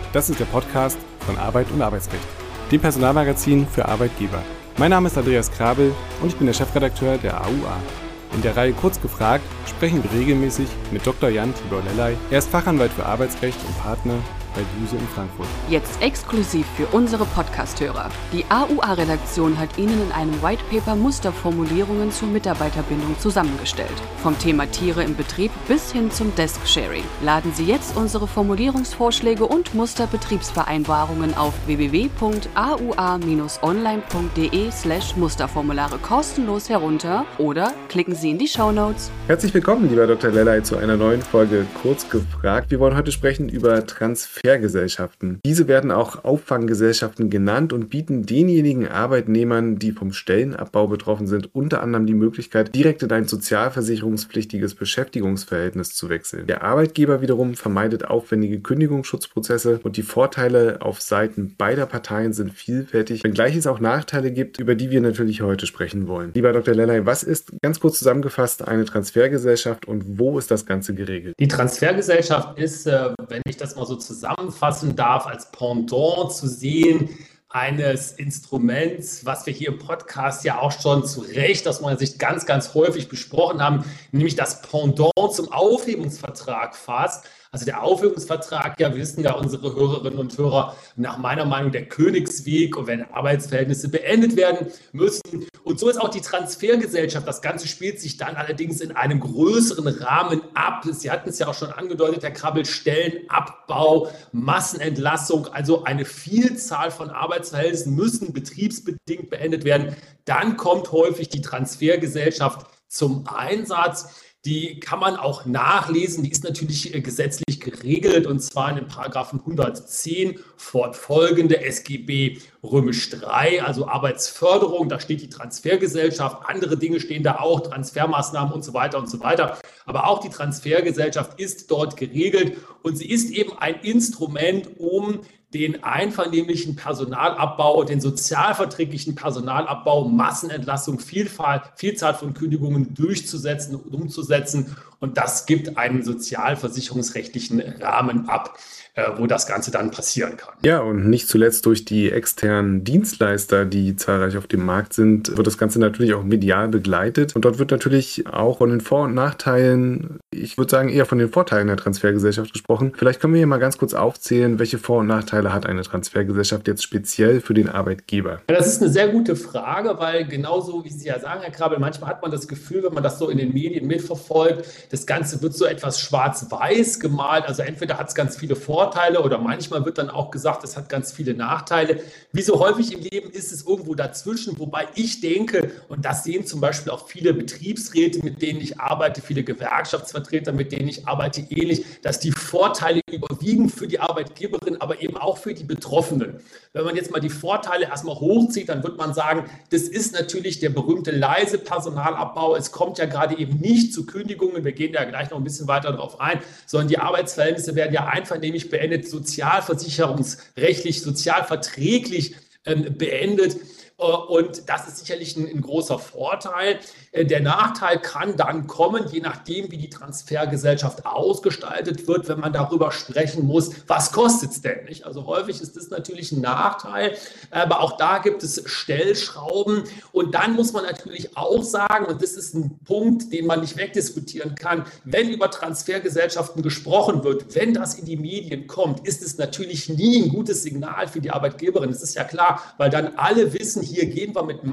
Das ist der Podcast von Arbeit und Arbeitsrecht, dem Personalmagazin für Arbeitgeber. Mein Name ist Andreas Krabel und ich bin der Chefredakteur der AUA. In der Reihe Kurz gefragt sprechen wir regelmäßig mit Dr. Jan Tibor Lellay. Er ist Fachanwalt für Arbeitsrecht und Partner bei Duse in Frankfurt. Jetzt exklusiv für unsere Podcast-Hörer. Die AUA-Redaktion hat Ihnen in einem Whitepaper Musterformulierungen zur Mitarbeiterbindung zusammengestellt. Vom Thema Tiere im Betrieb bis hin zum Desk-Sharing. Laden Sie jetzt unsere Formulierungsvorschläge und Musterbetriebsvereinbarungen auf www.aua-online.de/Musterformulare kostenlos herunter oder klicken Sie in die Shownotes. Herzlich willkommen, lieber Dr. Lellay, zu einer neuen Folge Kurz gefragt. Wir wollen heute sprechen über Transfergesellschaften. Diese werden auch Auffanggesellschaften genannt und bieten denjenigen Arbeitnehmern, die vom Stellenabbau betroffen sind, unter anderem die Möglichkeit, direkt in ein sozialversicherungspflichtiges Beschäftigungsverhältnis zu wechseln. Der Arbeitgeber wiederum vermeidet aufwendige Kündigungsschutzprozesse und die Vorteile auf Seiten beider Parteien sind vielfältig, wenngleich es auch Nachteile gibt, über die wir natürlich heute sprechen wollen. Lieber Dr. Lellay, was ist ganz kurz zusammengefasst eine Transfergesellschaft und wo ist das Ganze geregelt? Die Transfergesellschaft ist, wenn ich das mal so zusammenfassen darf, als Pendant zu sehen eines Instruments, was wir hier im Podcast ja auch schon zu Recht aus meiner Sicht ganz, ganz häufig besprochen haben, nämlich das Pendant zum Aufhebungsvertrag fast. Also der Aufhebungsvertrag, ja, wissen ja unsere Hörerinnen und Hörer, nach meiner Meinung der Königsweg, und wenn Arbeitsverhältnisse beendet werden müssen. Und so ist auch die Transfergesellschaft. Das Ganze spielt sich dann allerdings in einem größeren Rahmen ab. Sie hatten es ja auch schon angedeutet, Herr Krabel, Stellenabbau, Massenentlassung, also eine Vielzahl von Arbeitsverhältnissen müssen betriebsbedingt beendet werden. Dann kommt häufig die Transfergesellschaft zum Einsatz. Die kann man auch nachlesen, die ist natürlich gesetzlich geregelt, und zwar in den Paragraphen 110 fortfolgende SGB Römisch III, also Arbeitsförderung, da steht die Transfergesellschaft, andere Dinge stehen da auch, Transfermaßnahmen und so weiter und so weiter. Aber auch die Transfergesellschaft ist dort geregelt und sie ist eben ein Instrument, um den einvernehmlichen Personalabbau, den sozialverträglichen Personalabbau, Massenentlassung, Vielzahl von Kündigungen durchzusetzen und umzusetzen. Und das gibt einen sozialversicherungsrechtlichen Rahmen ab, wo das Ganze dann passieren kann. Ja, und nicht zuletzt durch die externen Dienstleister, die zahlreich auf dem Markt sind, wird das Ganze natürlich auch medial begleitet. Und dort wird natürlich auch von den Vor- und Nachteilen, ich würde sagen eher von den Vorteilen der Transfergesellschaft gesprochen. Vielleicht können wir hier mal ganz kurz aufzählen, welche Vor- und Nachteile hat eine Transfergesellschaft jetzt speziell für den Arbeitgeber? Ja, das ist eine sehr gute Frage, weil genauso wie Sie ja sagen, Herr Krabel, manchmal hat man das Gefühl, wenn man das so in den Medien mitverfolgt, das Ganze wird so etwas schwarz-weiß gemalt. Also entweder hat es ganz viele Vorteile oder manchmal wird dann auch gesagt, es hat ganz viele Nachteile. Wie so häufig im Leben ist es irgendwo dazwischen, wobei ich denke, und das sehen zum Beispiel auch viele Betriebsräte, mit denen ich arbeite, viele Gewerkschaftsvertreter, mit denen ich arbeite, ähnlich, dass die Vorteile überwiegen für die Arbeitgeberin, aber eben auch für die Betroffenen. Wenn man jetzt mal die Vorteile erstmal hochzieht, dann wird man sagen, das ist natürlich der berühmte leise Personalabbau. Es kommt ja gerade eben nicht zu Kündigungen. Wir gehen ja gleich noch ein bisschen weiter darauf ein, sondern die Arbeitsverhältnisse werden ja einvernehmlich beendet, sozialversicherungsrechtlich, sozialverträglich beendet. Und das ist sicherlich ein großer Vorteil. Der Nachteil kann dann kommen, je nachdem, wie die Transfergesellschaft ausgestaltet wird, wenn man darüber sprechen muss, was kostet es denn nicht? Also häufig ist das natürlich ein Nachteil, aber auch da gibt es Stellschrauben. Und dann muss man natürlich auch sagen, und das ist ein Punkt, den man nicht wegdiskutieren kann, wenn über Transfergesellschaften gesprochen wird, wenn das in die Medien kommt, ist es natürlich nie ein gutes Signal für die Arbeitgeberin. Das ist ja klar, weil dann alle wissen, hier gehen wir mit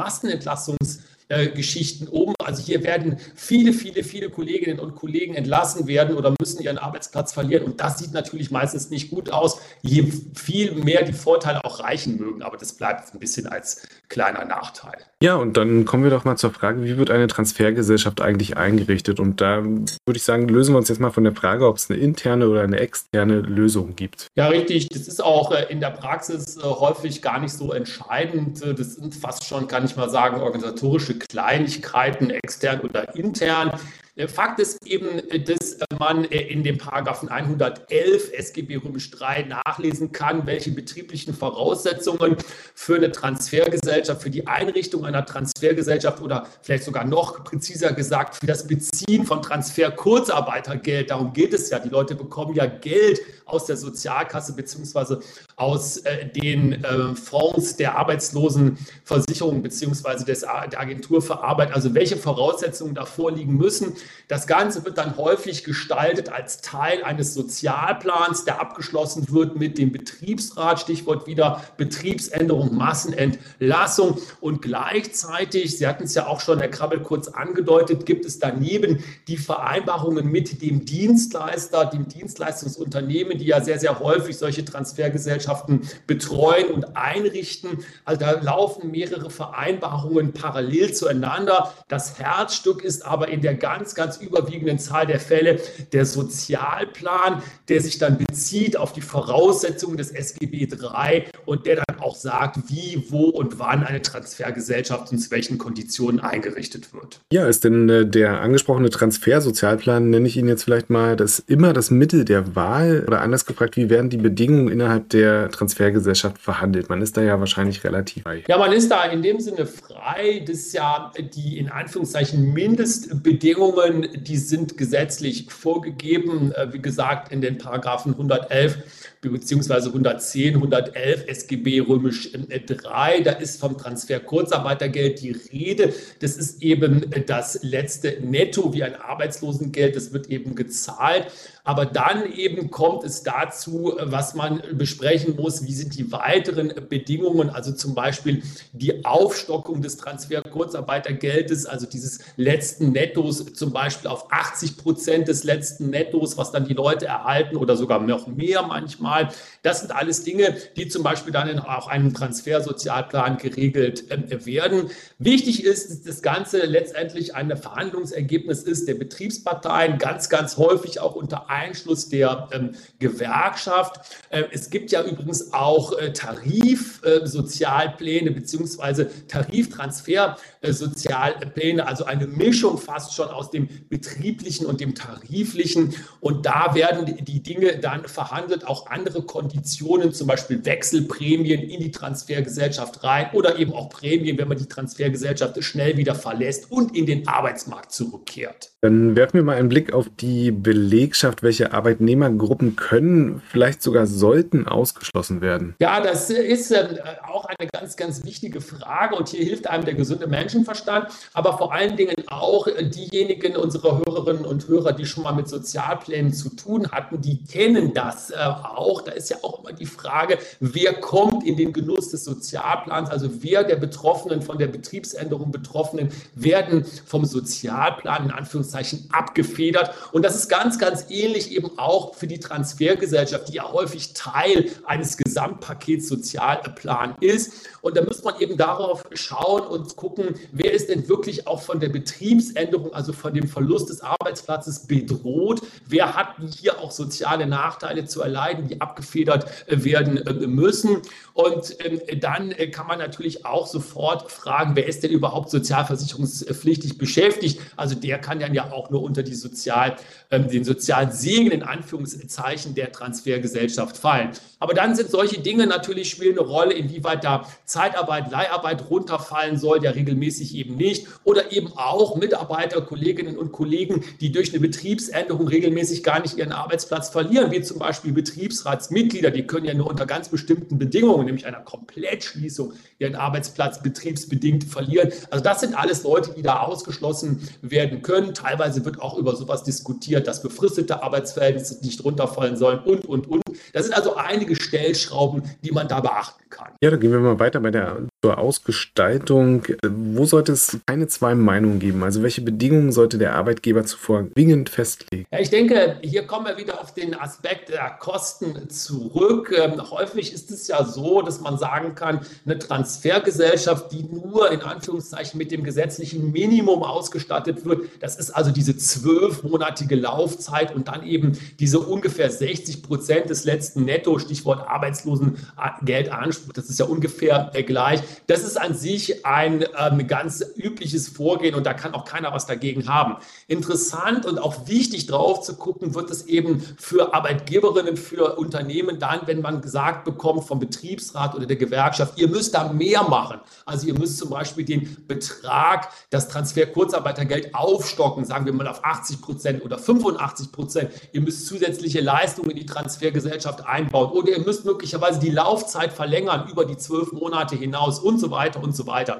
Massenentlassungsgeschichten um. Also hier werden viele Kolleginnen und Kollegen entlassen werden oder müssen ihren Arbeitsplatz verlieren. Und das sieht natürlich meistens nicht gut aus, je viel mehr die Vorteile auch reichen mögen. Aber das bleibt ein bisschen als kleiner Nachteil. Ja, und dann kommen wir doch mal zur Frage, wie wird eine Transfergesellschaft eigentlich eingerichtet? Und da würde ich sagen, lösen wir uns jetzt mal von der Frage, ob es eine interne oder eine externe Lösung gibt. Ja, richtig. Das ist auch in der Praxis häufig gar nicht so entscheidend. Das sind fast schon, kann ich mal sagen, organisatorische Kleinigkeiten, extern oder intern. Fakt ist eben, dass dass man in dem Paragraphen 111 SGB III nachlesen kann, welche betrieblichen Voraussetzungen für eine Transfergesellschaft, für die Einrichtung einer Transfergesellschaft oder vielleicht sogar noch präziser gesagt für das Beziehen von Transfer-Kurzarbeitergeld, darum geht es ja, die Leute bekommen ja Geld aus der Sozialkasse beziehungsweise aus den Fonds der Arbeitslosenversicherung beziehungsweise der Agentur für Arbeit, also welche Voraussetzungen da vorliegen müssen. Das Ganze wird dann häufig gestaltet als Teil eines Sozialplans, der abgeschlossen wird mit dem Betriebsrat, Stichwort wieder Betriebsänderung, Massenentlassung und gleichzeitig, Sie hatten es ja auch schon, Herr Krabbel, kurz angedeutet, gibt es daneben die Vereinbarungen mit dem Dienstleister, dem Dienstleistungsunternehmen, die ja sehr, sehr häufig solche Transfergesellschaften betreuen und einrichten. Also da laufen mehrere Vereinbarungen parallel zueinander. Das Herzstück ist aber in der ganz, ganz überwiegenden Zahl der Fälle der Sozialplan, der sich dann bezieht auf die Voraussetzungen des SGB III und der dann auch sagt, wie, wo und wann eine Transfergesellschaft und zu welchen Konditionen eingerichtet wird. Ja, ist denn der angesprochene Transfersozialplan, nenne ich ihn jetzt vielleicht mal, immer das Mittel der Wahl? Oder anders gefragt, wie werden die Bedingungen innerhalb der Transfergesellschaft verhandelt? Man ist da ja wahrscheinlich relativ frei. Ja, man ist da in dem Sinne frei, dass ja die in Anführungszeichen Mindestbedingungen, die sind gesetzlich vorgegeben, wie gesagt, in den Paragraphen 111 beziehungsweise 110, 111 SGB III, da ist vom Transfer Kurzarbeitergeld die Rede. Das ist eben das letzte Netto wie ein Arbeitslosengeld, das wird eben gezahlt. Aber dann eben kommt es dazu, was man besprechen muss, wie sind die weiteren Bedingungen, also zum Beispiel die Aufstockung des Transfer-Kurzarbeitergeldes, also dieses letzten Nettos zum Beispiel auf 80% des letzten Nettos, was dann die Leute erhalten oder sogar noch mehr manchmal. Das sind alles Dinge, die zum Beispiel dann in auch einem Transfersozialplan geregelt werden. Wichtig ist, dass das Ganze letztendlich ein Verhandlungsergebnis ist der Betriebsparteien, ganz, ganz häufig auch unter Einschluss der Gewerkschaft. Es gibt ja übrigens auch Tarifsozialpläne bzw. Tariftransfersozialpläne, also eine Mischung fast schon aus dem betrieblichen und dem tariflichen. Und da werden die Dinge dann verhandelt, auch andere Konditionen, zum Beispiel Wechselprämien in die Transfergesellschaft rein oder eben auch Prämien, wenn man die Transfergesellschaft schnell wieder verlässt und in den Arbeitsmarkt zurückkehrt. Dann werfen wir mal einen Blick auf die Belegschaft. Welche Arbeitnehmergruppen können, vielleicht sogar sollten ausgeschlossen werden? Ja, das ist auch eine ganz, ganz wichtige Frage und hier hilft einem der gesunde Menschenverstand, aber vor allen Dingen auch diejenigen unserer Hörerinnen und Hörer, die schon mal mit Sozialplänen zu tun hatten, die kennen das auch. Da ist ja auch immer die Frage, wer kommt in den Genuss des Sozialplans, also wer der Betroffenen, von der Betriebsänderung Betroffenen, werden vom Sozialplan in Anführungszeichen abgefedert. Und das ist ganz, ganz ähnlich eben auch für die Transfergesellschaft, die ja häufig Teil eines Gesamtpakets Sozialplan ist. Und da muss man eben darauf schauen und gucken, wer ist denn wirklich auch von der Betriebsänderung, also von dem Verlust des Arbeitsplatzes bedroht? Wer hat hier auch soziale Nachteile zu erleiden, die abgefedert werden müssen? Und dann kann man natürlich auch sofort fragen, wer ist denn überhaupt sozialversicherungspflichtig beschäftigt? Also der kann dann ja auch nur unter die den sozialen Segen in Anführungszeichen der Transfergesellschaft fallen. Aber dann sind solche Dinge natürlich spielen eine Rolle, inwieweit da Zeitarbeit, Leiharbeit runterfallen soll, ja regelmäßig eben nicht. Oder eben auch Mitarbeiter, Kolleginnen und Kollegen, die durch eine Betriebsänderung regelmäßig gar nicht ihren Arbeitsplatz verlieren, wie zum Beispiel Betriebsratsmitglieder, die können ja nur unter ganz bestimmten Bedingungen, nämlich einer Komplettschließung, ihren Arbeitsplatz betriebsbedingt verlieren. Also das sind alles Leute, die da ausgeschlossen werden können. Teilweise wird auch über sowas diskutiert, dass befristete Arbeitsverhältnisse nicht runterfallen sollen und. Das sind also einige Stellschrauben, die man da beachten kann. Ja, da gehen wir mal weiter zur Ausgestaltung. Wo sollte es keine zwei Meinungen geben? Also welche Bedingungen sollte der Arbeitgeber zuvor zwingend festlegen? Ja, ich denke, hier kommen wir wieder auf den Aspekt der Kosten zurück. Häufig ist es ja so, dass man sagen kann, eine Transfergesellschaft, die nur in Anführungszeichen mit dem gesetzlichen Minimum ausgestattet wird, das ist also diese 12-monatige Laufzeit und dann eben diese ungefähr 60% des letzten Netto, Stichwort Arbeitslosengeldanspruch, das ist ja ungefähr gleich. das ist an sich ein ganz übliches Vorgehen und da kann auch keiner was dagegen haben. Interessant und auch wichtig drauf zu gucken, wird es eben für Arbeitgeberinnen, für Unternehmen dann, wenn man gesagt bekommt vom Betriebsrat oder der Gewerkschaft, ihr müsst da mehr machen. Also ihr müsst zum Beispiel den Betrag, das Transfer-Kurzarbeitergeld aufstocken, sagen wir mal auf 80% oder 85%. Ihr müsst zusätzliche Leistungen in die Transfergesellschaft einbauen oder ihr müsst möglicherweise die Laufzeit verlängern über die 12 Monate hinaus und so weiter und so weiter.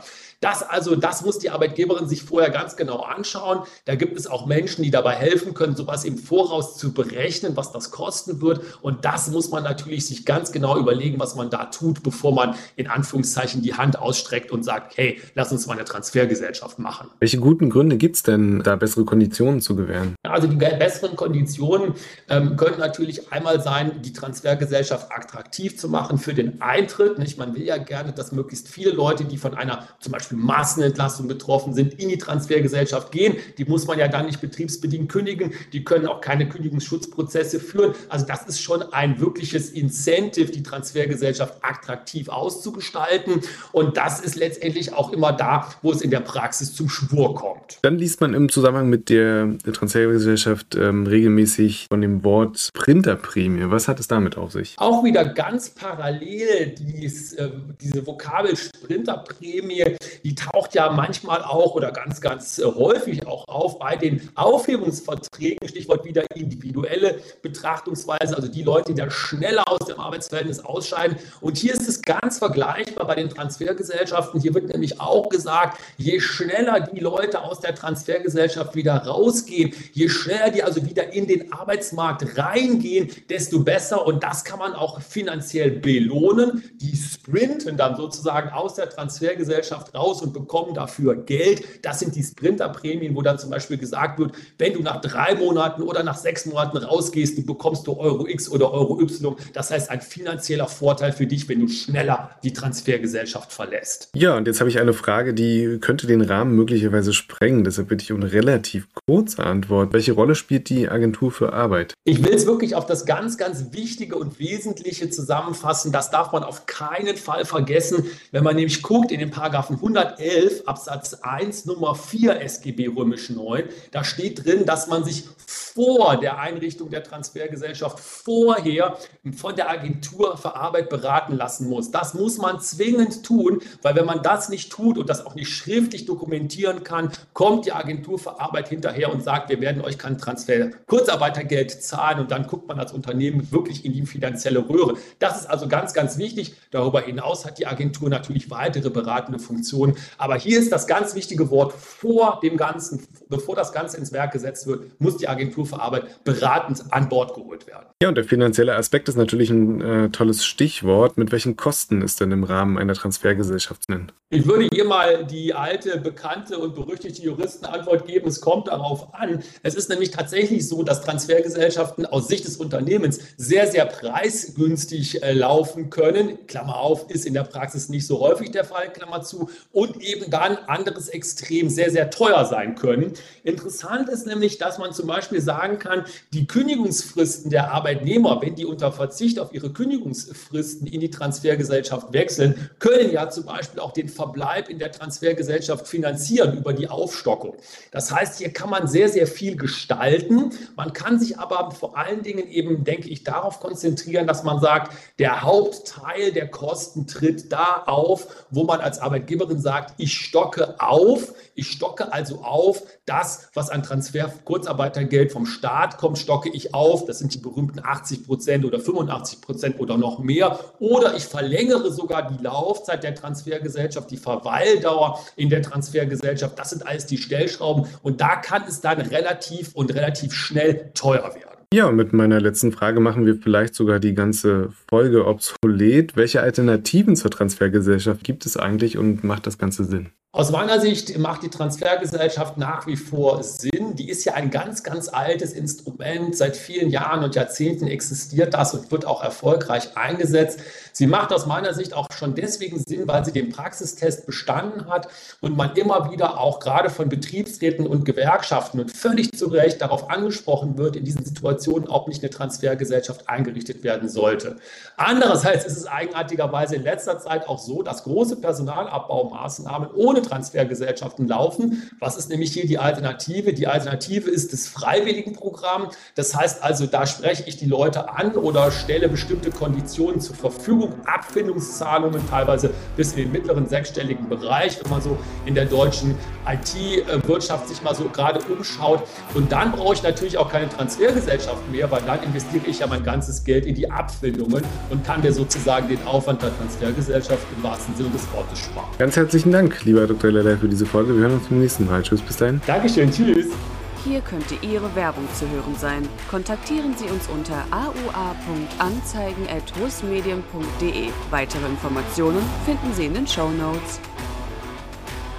Das muss die Arbeitgeberin sich vorher ganz genau anschauen. Da gibt es auch Menschen, die dabei helfen können, sowas im Voraus zu berechnen, was das kosten wird. Und das muss man natürlich sich ganz genau überlegen, was man da tut, bevor man in Anführungszeichen die Hand ausstreckt und sagt, hey, lass uns mal eine Transfergesellschaft machen. Welche guten Gründe gibt es denn, da bessere Konditionen zu gewähren? Also die besseren Konditionen können natürlich einmal sein, die Transfergesellschaft attraktiv zu machen für den Eintritt. Nicht? Man will ja gerne, dass möglichst viele Leute, die von einer zum Beispiel Massenentlassung betroffen sind, in die Transfergesellschaft gehen. Die muss man ja dann nicht betriebsbedingt kündigen. Die können auch keine Kündigungsschutzprozesse führen. Also das ist schon ein wirkliches Incentive, die Transfergesellschaft attraktiv auszugestalten. Und das ist letztendlich auch immer da, wo es in der Praxis zum Schwur kommt. Dann liest man im Zusammenhang mit der Transfergesellschaft regelmäßig von dem Wort Sprinterprämie. Was hat es damit auf sich? Auch wieder ganz parallel diese Vokabel Sprinterprämie, die taucht ja manchmal auch oder ganz, ganz häufig auch auf bei den Aufhebungsverträgen, Stichwort wieder individuelle Betrachtungsweise, also die Leute, die da schneller aus dem Arbeitsverhältnis ausscheiden. Und hier ist es ganz vergleichbar bei den Transfergesellschaften. Hier wird nämlich auch gesagt, je schneller die Leute aus der Transfergesellschaft wieder rausgehen, je schneller die also wieder in den Arbeitsmarkt reingehen, desto besser. Und das kann man auch finanziell belohnen. Die sprinten dann sozusagen aus der Transfergesellschaft raus und bekommen dafür Geld. Das sind die Sprinterprämien, wo dann zum Beispiel gesagt wird, wenn du nach 3 Monaten oder nach 6 Monaten rausgehst, bekommst du Euro X oder Euro Y. Das heißt, ein finanzieller Vorteil für dich, wenn du schneller die Transfergesellschaft verlässt. Ja, und jetzt habe ich eine Frage, die könnte den Rahmen möglicherweise sprengen. Deshalb bitte ich um eine relativ kurze Antwort. Welche Rolle spielt die Agentur für Arbeit? Ich will es wirklich auf das ganz, ganz Wichtige und Wesentliche zusammenfassen. Das darf man auf keinen Fall vergessen. Wenn man nämlich guckt in den Paragraphen 111 Absatz 1 Nummer 4 SGB römisch 9, da steht drin, dass man sich vor der Einrichtung der Transfergesellschaft vorher von der Agentur für Arbeit beraten lassen muss. Das muss man zwingend tun, weil wenn man das nicht tut und das auch nicht schriftlich dokumentieren kann, kommt die Agentur für Arbeit hinterher und sagt, wir werden euch kein Transfer-Kurzarbeitergeld zahlen und dann guckt man als Unternehmen wirklich in die finanzielle Röhre. Das ist also ganz, ganz wichtig. Darüber hinaus hat die Agentur natürlich weitere beratende Funktionen. Aber hier ist das ganz wichtige Wort vor dem Ganzen, bevor das Ganze ins Werk gesetzt wird, muss die Agentur für Arbeit beratend an Bord geholt werden. Ja, und der finanzielle Aspekt ist natürlich ein tolles Stichwort. Mit welchen Kosten ist denn im Rahmen einer Transfergesellschaft zu nennen? Ich würde hier mal die alte, bekannte und berüchtigte Juristenantwort geben. Es kommt darauf an. Es ist nämlich tatsächlich so, dass Transfergesellschaften aus Sicht des Unternehmens sehr, sehr preisgünstig laufen können. Klammer auf, ist in der Praxis nicht so häufig der Fall, Klammer zu. Und eben dann anderes Extrem sehr, sehr teuer sein können. Interessant ist nämlich, dass man zum Beispiel sagen kann, die Kündigungsfristen der Arbeitnehmer, wenn die unter Verzicht auf ihre Kündigungsfristen in die Transfergesellschaft wechseln, können ja zum Beispiel auch den Verbleib in der Transfergesellschaft finanzieren über die Aufstockung. Das heißt, hier kann man sehr, sehr viel gestalten. Man kann sich aber vor allen Dingen eben, denke ich, darauf konzentrieren, dass man sagt, der Hauptteil der Kosten tritt da auf, wo man als Arbeitgeberin sagt, ich stocke also auf, das, was an Transfer-Kurzarbeitergeld vom Staat kommt, stocke ich auf. Das sind die berühmten 80% oder 85% oder noch mehr. Oder ich verlängere sogar die Laufzeit der Transfergesellschaft, die Verweildauer in der Transfergesellschaft. Das sind alles die Stellschrauben. Und da kann es dann relativ schnell teuer werden. Ja, und mit meiner letzten Frage machen wir vielleicht sogar die ganze Folge obsolet. Welche Alternativen zur Transfergesellschaft gibt es eigentlich und macht das Ganze Sinn? Aus meiner Sicht macht die Transfergesellschaft nach wie vor Sinn, die ist ja ein ganz, ganz altes Instrument. Seit vielen Jahren und Jahrzehnten existiert das und wird auch erfolgreich eingesetzt. Sie macht aus meiner Sicht auch schon deswegen Sinn, weil sie den Praxistest bestanden hat und man immer wieder auch gerade von Betriebsräten und Gewerkschaften und völlig zu Recht darauf angesprochen wird, in diesen Situationen auch nicht eine Transfergesellschaft eingerichtet werden sollte. Andererseits ist es eigenartigerweise in letzter Zeit auch so, dass große Personalabbaumaßnahmen ohne Transfergesellschaften laufen. Was ist nämlich hier die Alternative? Die Alternative ist das Freiwilligenprogramm. Das heißt also, da spreche ich die Leute an oder stelle bestimmte Konditionen zur Verfügung, Abfindungszahlungen teilweise bis in den mittleren sechsstelligen Bereich, wenn man so in der deutschen IT-Wirtschaft sich mal so gerade umschaut. Und dann brauche ich natürlich auch keine Transfergesellschaft mehr, weil dann investiere ich ja mein ganzes Geld in die Abfindungen und kann mir sozusagen den Aufwand der Transfergesellschaft im wahrsten Sinne des Wortes sparen. Ganz herzlichen Dank, lieber Dr. Lellay, für diese Folge. Wir hören uns beim nächsten Mal. Tschüss, bis dahin. Dankeschön, tschüss. Hier könnte Ihre Werbung zu hören sein. Kontaktieren Sie uns unter aua.anzeigen@husmedien.de. Weitere Informationen finden Sie in den Shownotes.